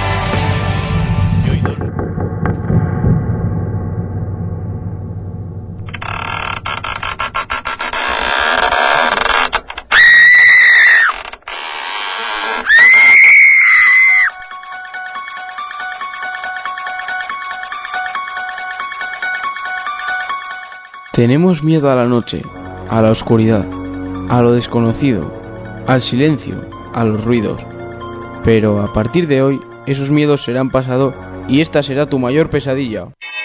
Tenemos miedo a la noche, a la oscuridad, a lo desconocido, al silencio, a los ruidos. Pero a partir de hoy, esos miedos serán pasado y esta será tu mayor pesadilla.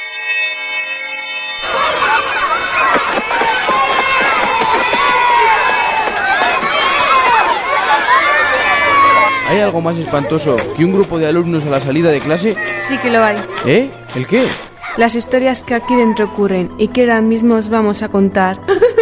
¿Hay algo más espantoso que un grupo de alumnos a la salida de clase? Sí que lo hay. ¿Eh? ¿El qué? Las historias que aquí dentro ocurren y que ahora mismo os vamos a contar.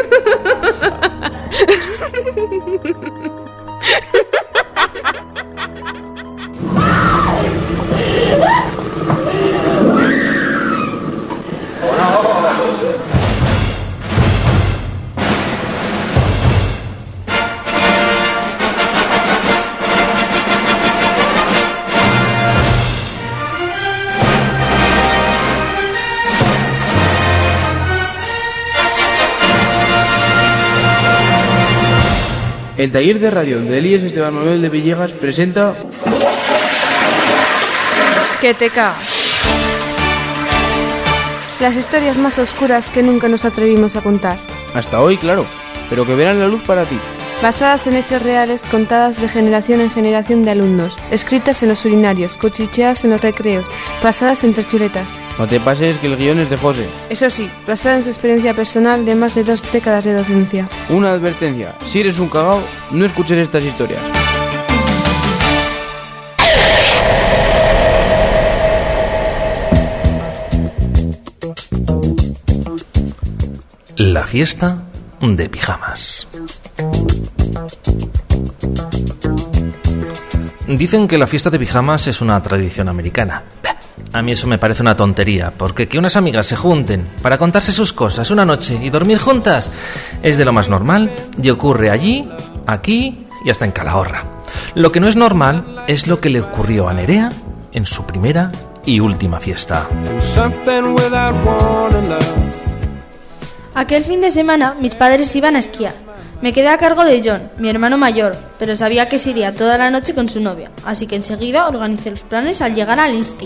El taller de radio de Elías Esteban Manuel de Villegas presenta... Que te cagas. las historias más oscuras que nunca nos atrevimos a contar. Hasta hoy, claro, pero que verán la luz para ti. Basadas en hechos reales contadas de generación en generación de alumnos, escritas en los urinarios, cuchicheadas en los recreos, pasadas entre chuletas. No te pases que el guión es de José. Eso sí, basada en su experiencia personal de más de 2 décadas de docencia. Una advertencia, si eres un cagao, no escuches estas historias. La fiesta de pijamas. Dicen que la fiesta de pijamas es una tradición americana. A mí eso me parece una tontería, porque que unas amigas se junten para contarse sus cosas una noche y dormir juntas es de lo más normal y ocurre allí, aquí y hasta en Calahorra. Lo que no es normal es lo que le ocurrió a Nerea en su primera y última fiesta. Aquel fin de semana mis padres iban a esquiar. Me quedé a cargo de John, mi hermano mayor, pero sabía que se iría toda la noche con su novia, así que enseguida organicé los planes al llegar al Insti.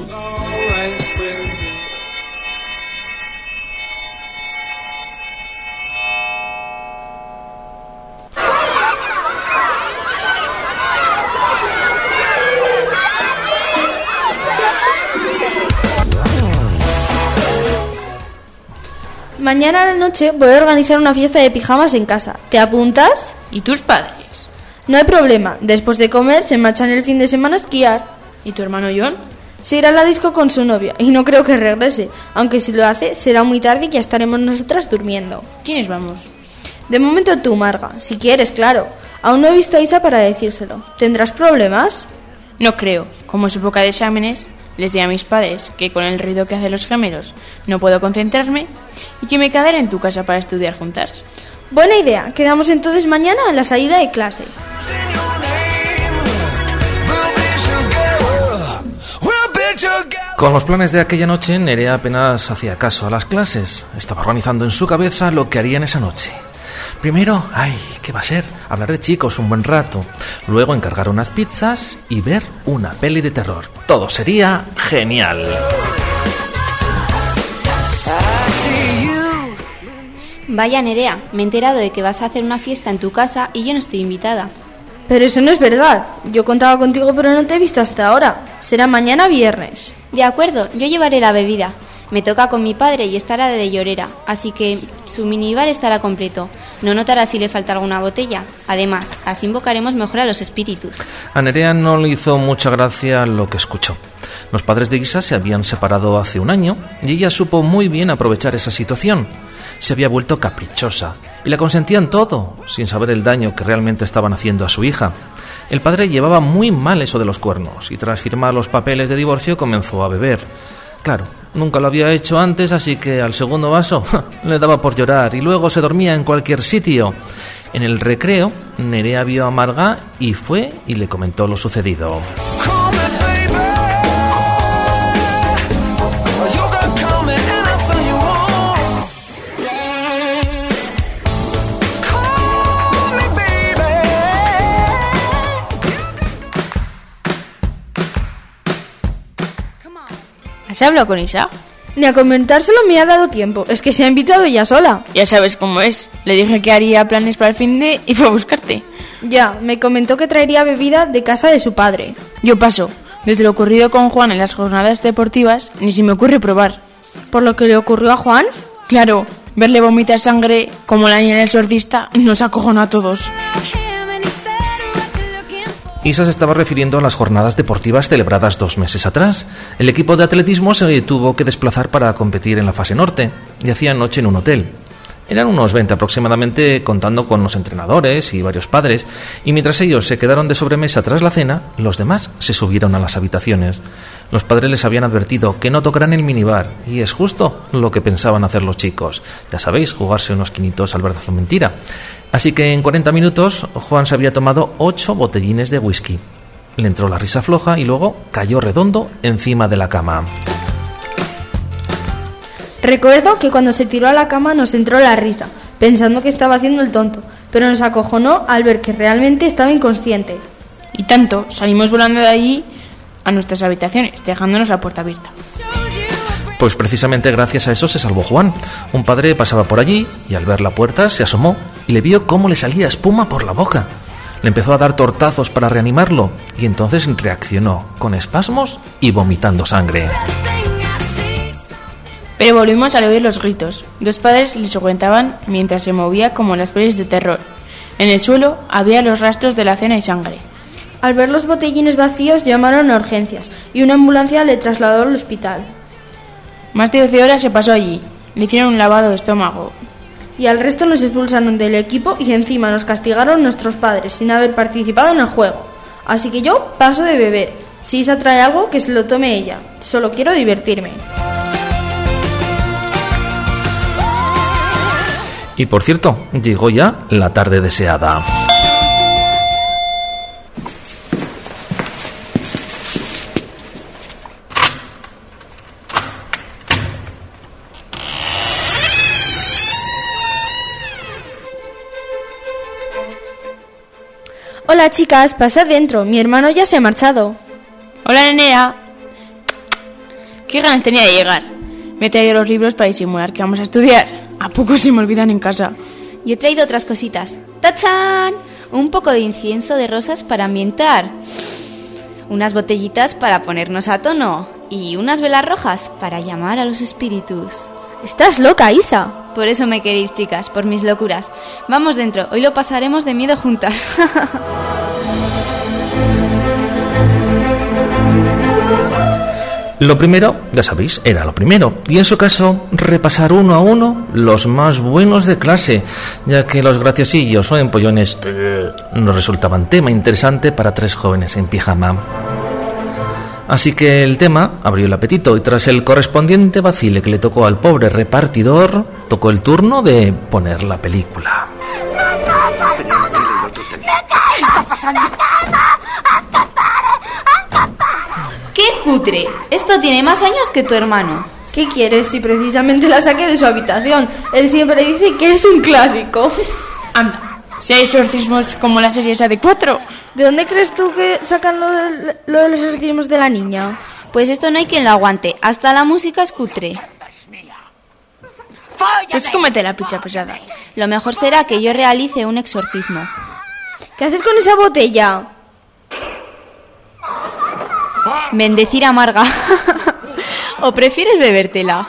Mañana a la noche voy a organizar una fiesta de pijamas en casa. ¿Te apuntas? ¿Y tus padres? No hay problema. Después de comer se marchan el fin de semana a esquiar. ¿Y tu hermano John? Se irá a la disco con su novia y no creo que regrese. Aunque si lo hace será muy tarde y ya estaremos nosotras durmiendo. ¿Quiénes vamos? De momento tú, Marga. Si quieres, claro. Aún no he visto a Isa para decírselo. ¿Tendrás problemas? No creo. Como es época de exámenes, les di a mis padres que con el ruido que hacen los gemelos no puedo concentrarme y que me quedaré en tu casa para estudiar juntas. Buena idea. Quedamos entonces mañana a la salida de clase. Con los planes de aquella noche, Nerea apenas hacía caso a las clases. Estaba organizando en su cabeza lo que harían esa noche. Primero, ¿qué va a ser? Hablar de chicos un buen rato. Luego encargar unas pizzas y ver una peli de terror. Todo sería genial. Vaya, Nerea, me he enterado de que vas a hacer una fiesta en tu casa y yo no estoy invitada. Pero eso no es verdad. Yo contaba contigo pero no te he visto hasta ahora. Será mañana viernes. De acuerdo, yo llevaré la bebida. Me toca con mi padre y estará de llorera, así que su minibar estará completo. No notará si le falta alguna botella. Además, así invocaremos mejor a los espíritus. A Nerea no le hizo mucha gracia lo que escuchó. Los padres de Isa se habían separado hace un año y ella supo muy bien aprovechar esa situación. Se había vuelto caprichosa y la consentían todo, sin saber el daño que realmente estaban haciendo a su hija. El padre llevaba muy mal eso de los cuernos y tras firmar los papeles de divorcio comenzó a beber. Claro, nunca lo había hecho antes, así que al segundo vaso le daba por llorar y luego se dormía en cualquier sitio. En el recreo, Nerea vio a Marga y fue y le comentó lo sucedido. ¿Has hablado con Isa? Ni a comentárselo me ha dado tiempo. Es que se ha invitado ella sola. Ya sabes cómo es. Le dije que haría planes para el fin de y fue a buscarte. Ya, me comentó que traería bebida de casa de su padre. Yo paso. Desde lo ocurrido con Juan en las jornadas deportivas, ni se me ocurre probar. ¿Por lo que le ocurrió a Juan? Claro, verle vomitar sangre como la niña del exorcista nos acojonó a todos. Isa se estaba refiriendo a las jornadas deportivas celebradas 2 meses atrás. El equipo de atletismo se tuvo que desplazar para competir en la fase norte y hacían noche en un hotel. Eran unos 20 aproximadamente, contando con los entrenadores y varios padres, y mientras ellos se quedaron de sobremesa tras la cena, los demás se subieron a las habitaciones. Los padres les habían advertido que no tocaran el minibar, y es justo lo que pensaban hacer los chicos. Ya sabéis, jugarse unos quinitos al verdazo mentira. Así que en 40 minutos Juan se había tomado 8 botellines de whisky. Le entró la risa floja y luego cayó redondo encima de la cama. Recuerdo que cuando se tiró a la cama nos entró la risa, pensando que estaba haciendo el tonto, pero nos acojonó al ver que realmente estaba inconsciente. Y tanto, salimos volando de allí a nuestras habitaciones, dejándonos la puerta abierta. Pues precisamente gracias a eso se salvó Juan. Un padre pasaba por allí y al ver la puerta se asomó y le vio cómo le salía espuma por la boca. Le empezó a dar tortazos para reanimarlo y entonces reaccionó con espasmos y vomitando sangre. Pero volvimos a oír los gritos. Dos padres le sujetaban mientras se movía como en las pelis de terror. En el suelo había los rastros de la cena y sangre. Al ver los botellines vacíos llamaron a urgencias y una ambulancia le trasladó al hospital. Más de 12 horas se pasó allí. Le hicieron un lavado de estómago. Y al resto nos expulsaron del equipo y encima nos castigaron nuestros padres sin haber participado en el juego. Así que yo paso de beber. Si Isa trae algo, que se lo tome ella. Solo quiero divertirme. Y por cierto, llegó ya la tarde deseada. Hola chicas, pasad dentro, mi hermano ya se ha marchado. Hola Nenea. Qué ganas tenía de llegar. Me he traído los libros para disimular que vamos a estudiar. ¿A poco se me olvidan en casa? Yo he traído otras cositas. ¡Tachán! Un poco de incienso de rosas para ambientar. Unas botellitas para ponernos a tono. Y unas velas rojas para llamar a los espíritus. Estás loca, Isa. Por eso me queréis, chicas, por mis locuras. Vamos dentro, hoy lo pasaremos de miedo juntas. Lo primero, ya sabéis, era lo primero. Y en su caso, repasar uno a uno los más buenos de clase, ya que los graciosillos o empollones nos resultaban tema interesante para 3 jóvenes en pijama. Así que el tema abrió el apetito y tras el correspondiente vacile que le tocó al pobre repartidor, tocó el turno de poner la película. ¿Qué está pasando? ¡Qué cutre! Esto tiene más años que tu hermano. ¿Qué quieres si precisamente la saqué de su habitación? Él siempre dice que es un clásico. Anda, si hay exorcismos como la serie esa de 4. ¿De dónde crees tú que sacan lo de los exorcismos de la niña? Pues esto no hay quien lo aguante. Hasta la música es cutre. Pues cómete la pizza pesada. Lo mejor será que yo realice un exorcismo. ¿Qué haces con esa botella? Bendecir amarga. ¿O prefieres bebértela?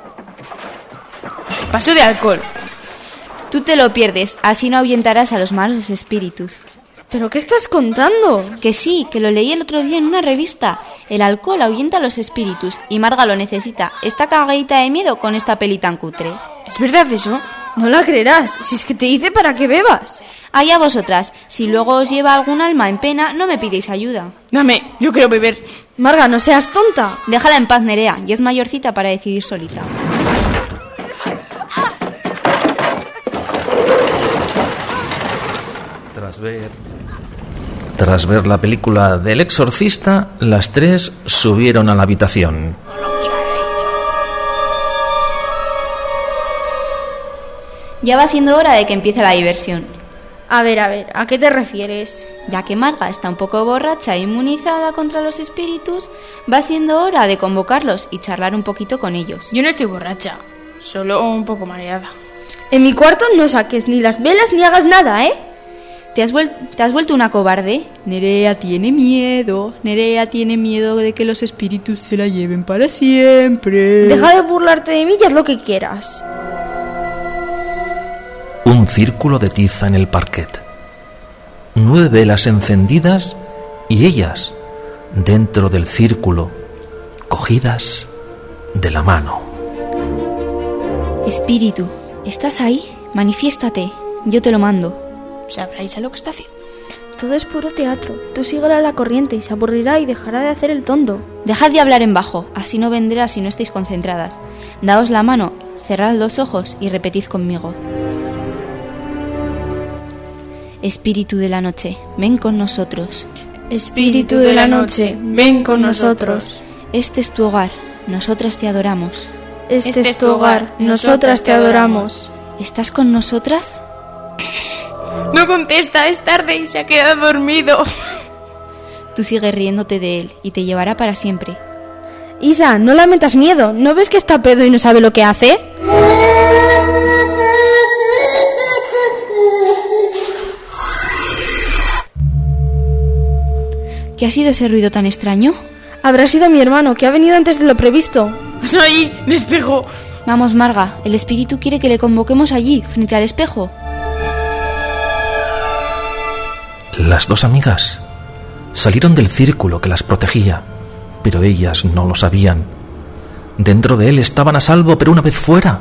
Paso de alcohol. Tú te lo pierdes, así no ahuyentarás a los malos espíritus. ¿Pero qué estás contando? Que sí, que lo leí el otro día en una revista. El alcohol ahuyenta a los espíritus y Marga lo necesita. Está cagadita de miedo con esta peli tan cutre. ¿Es verdad eso? No la creerás, si es que te dice para que bebas. Allá vosotras, si luego os lleva algún alma en pena, no me pidéis ayuda. Dame, yo quiero beber. Marga, no seas tonta. Déjala en paz, Nerea, y es mayorcita para decidir solita. Tras ver la película del exorcista, las 3 subieron a la habitación. Ya va siendo hora de que empiece la diversión. A ver, ¿a qué te refieres? Ya que Marga está un poco borracha e inmunizada contra los espíritus, va siendo hora de convocarlos y charlar un poquito con ellos. Yo no estoy borracha, solo un poco mareada. En mi cuarto no saques ni las velas ni hagas nada, ¿eh? ¿Te has vuelto una cobarde? Nerea tiene miedo. Nerea tiene miedo de que los espíritus se la lleven para siempre. Deja de burlarte de mí y haz lo que quieras. Un círculo de tiza en el parquet. 9 velas encendidas y ellas dentro del círculo, cogidas de la mano. Espíritu, ¿estás ahí? Manifiéstate, yo te lo mando. ¿Sabrá Isa lo que está haciendo? Todo es puro teatro. Tú síguela a la corriente y se aburrirá y dejará de hacer el tonto. Dejad de hablar en bajo, así no vendrá si no estáis concentradas. Daos la mano, cerrad los ojos y repetid conmigo. Espíritu de la noche, ven con nosotros. Espíritu de la noche, ven con nosotros. Este es tu hogar, nosotras te adoramos. Este es tu hogar, nosotras te adoramos. ¿Estás con nosotras? No contesta, es tarde y se ha quedado dormido. Tú sigues riéndote de él y te llevará para siempre. Isa, no la metas miedo. ¿No ves que está pedo y no sabe lo que hace? ¿Qué ha sido ese ruido tan extraño? Habrá sido mi hermano, que ha venido antes de lo previsto. ¡Eso ahí! ¡Me espejo! Vamos, Marga, el espíritu quiere que le convoquemos allí, frente al espejo. Las dos amigas salieron del círculo que las protegía, pero ellas no lo sabían. Dentro de él estaban a salvo, pero una vez fuera,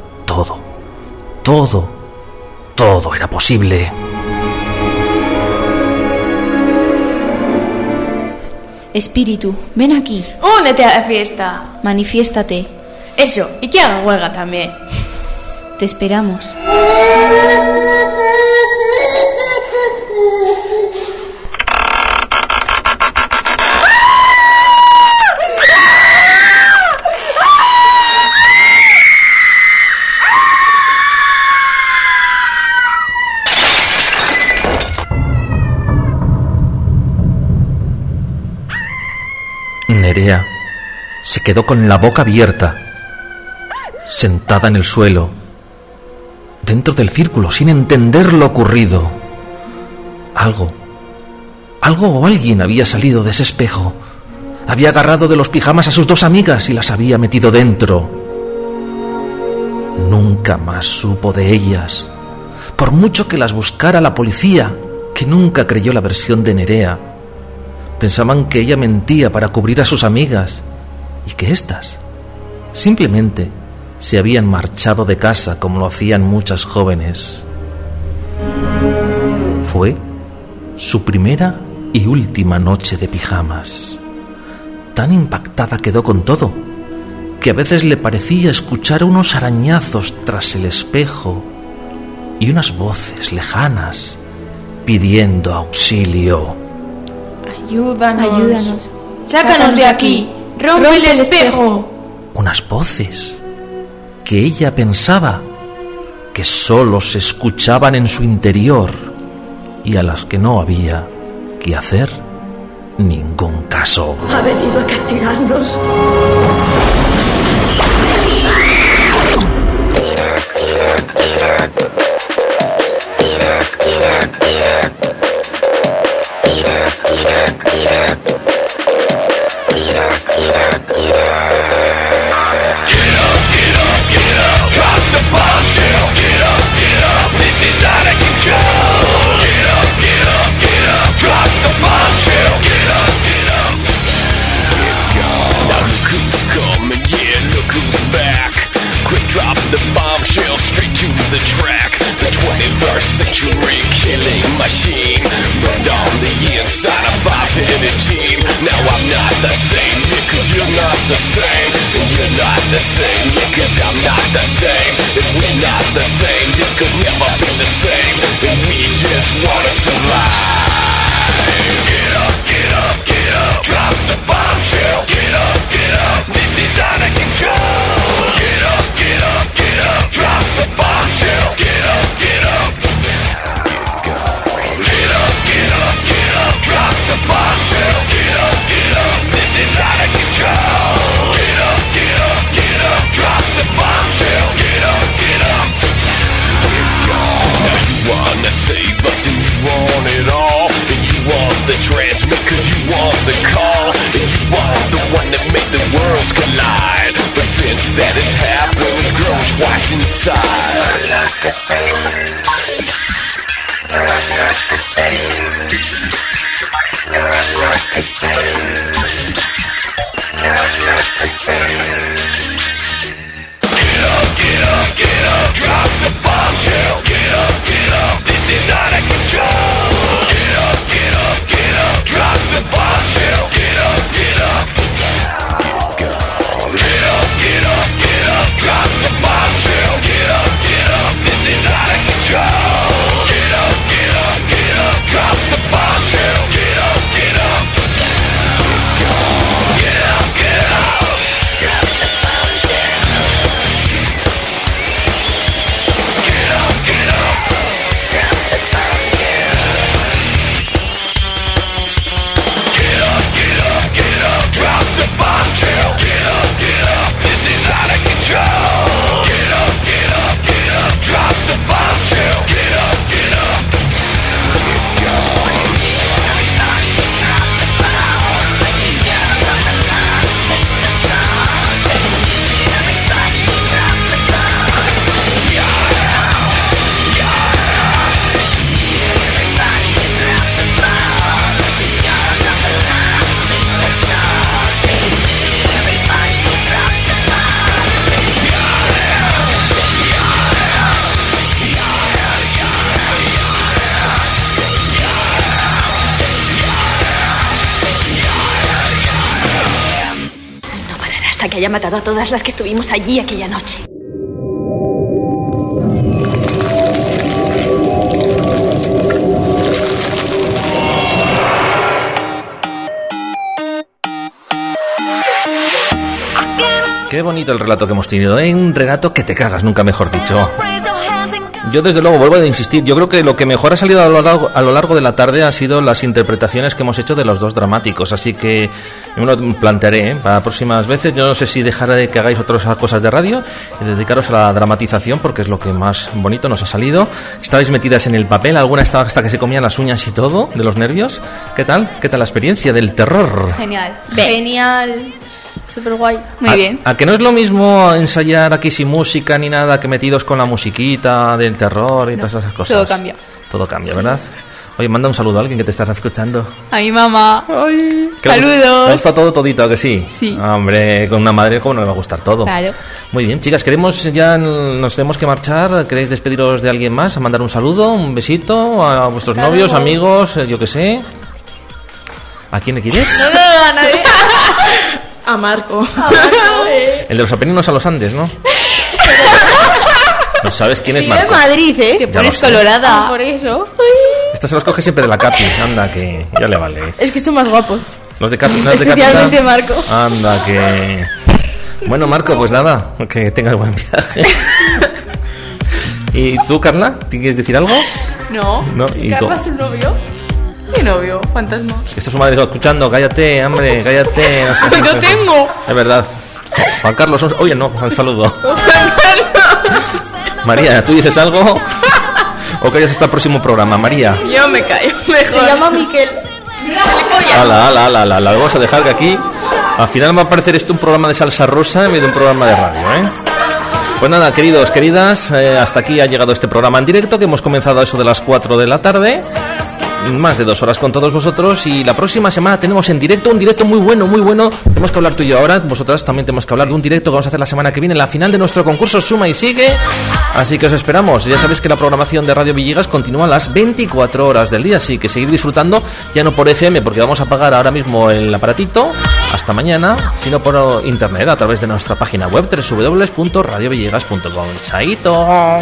todo era posible. Espíritu, ven aquí. ¡Únete a la fiesta! Manifiéstate. Eso, y que haga huelga también. Te esperamos. Nerea se quedó con la boca abierta, sentada en el suelo, dentro del círculo, sin entender lo ocurrido. Algo o alguien había salido de ese espejo, había agarrado de los pijamas a sus dos amigas y las había metido dentro. Nunca más supo de ellas, por mucho que las buscara la policía, que nunca creyó la versión de Nerea. Pensaban que ella mentía para cubrir a sus amigas y que éstas simplemente se habían marchado de casa como lo hacían muchas jóvenes. Fue su primera y última noche de pijamas. Tan impactada quedó con todo que a veces le parecía escuchar unos arañazos tras el espejo y unas voces lejanas pidiendo auxilio. Ayúdanos. Sácanos de aquí. Rompe el espejo. Unas voces que ella pensaba que solo se escuchaban en su interior y a las que no había que hacer ningún caso. Ha venido a castigarnos. The bombshell straight to the track. The 21st century killing machine. Burned on the inside a five-headed team. Now I'm not the same, yeah, cause you're not the same. And you're not the same, yeah, cause I'm not the same. And we're not the same, this could never be the same. And we just wanna survive. Get up, get up, get up. Drop the bombshell. Get up, this is out of control. Get up, get up, get up. Drop the bombshell. Get up, get up. Get up, get up, get up. Drop the bombshell. Get up, this is out of control. Get up, get up, get up. Drop the bombshell. Get up, get up. Now you wanna save us and you want it all. And you want the transmit cause you want the call. And you want the one that made the worlds collide. But since that has happened, we've grown twice inside. You're not the same. You're not the same. You're not the same. You're not the same. Get up, get up, get up. Drop the bombshell. Get up, this is out of control. Get up, get up, get up. Drop the bombshell. Get up, get up. Get up, get up, get up. Drop the bombshell. Get up, this is out of control. Get up, get up, get up. Drop the bombshell. Get up, get up. Get up, get up. Drop the bombshell. Get up, get up. Drop the bombshell. Get up, get up. que haya matado a todas las que estuvimos allí aquella noche. Qué bonito el relato que hemos tenido, ¿eh? Un relato que te cagas, nunca mejor dicho. Yo desde luego vuelvo a insistir, yo creo que lo que mejor ha salido a lo largo de la tarde han sido las interpretaciones que hemos hecho de los dos dramáticos, así que me lo plantearé para próximas veces. Yo no sé si dejaré de que hagáis otras cosas de radio y dedicaros a la dramatización, porque es lo que más bonito nos ha salido. Estabais metidas en el papel, alguna estaba hasta que se comían las uñas y todo, de los nervios. ¿Qué tal? ¿Qué tal la experiencia del terror? Genial. Genial. Súper guay. Muy bien. ¿A que no es lo mismo ensayar aquí sin música ni nada que metidos con la musiquita del terror y todas esas cosas? Todo cambia. Todo cambia, ¿verdad? Oye, manda un saludo a alguien que te estás escuchando. A mi mamá. Ay, saludos. ¿Te gusta todo todito, ¿a que sí? Sí. Hombre, con una madre, ¿cómo no le va a gustar todo? Claro. Muy bien, chicas, nos tenemos que marchar. ¿Queréis despediros de alguien más? A mandar un saludo, un besito a vuestros novios, amigos, yo qué sé. ¿A quién le quieres? No a nadie. A Marco. El de los Apeninos a los Andes, ¿no? No sabes quién es Vive Marco. en Madrid, ¿eh? Te Ya pones lo sé. colorada. Por eso. Esta se los coge siempre de la Capi. Anda, que ya le vale. Es que son más guapos. Los de Capi, los de Especialmente Capita. Marco. Anda, que... Bueno, Marco, pues nada, que tengas buen viaje. ¿Y tú, Carla? ¿Quieres decir algo? No. No, ¿y tú? ¿Carla es su novio? Mi novio, fantasma. Está su madre escuchando, cállate, hombre, cállate. No sé, ¡No tengo! Es verdad. Juan Carlos, oye, no, un saludo. María, ¿tú dices algo? ¿O callas hasta el próximo programa, María? Yo me callo, mejor. Se llama Miquel. La vamos a dejar que aquí. Al final va a parecer esto un programa de salsa rosa en vez de un programa de radio, ¿eh? Pues nada, queridos, queridas, hasta aquí ha llegado este programa en directo que hemos comenzado a eso de las 4 de la tarde. Más de 2 horas con todos vosotros y la próxima semana tenemos en directo un directo muy bueno, muy bueno. Tenemos que hablar tú y yo ahora, vosotras también tenemos que hablar de un directo que vamos a hacer la semana que viene, la final de nuestro concurso Suma y Sigue. Así que os esperamos. Ya sabéis que la programación de Radio Villegas continúa a las 24 horas del día, así que seguir disfrutando, ya no por FM, porque vamos a apagar ahora mismo el aparatito hasta mañana, sino por internet a través de nuestra página web www.radiovillegas.com. Chaito.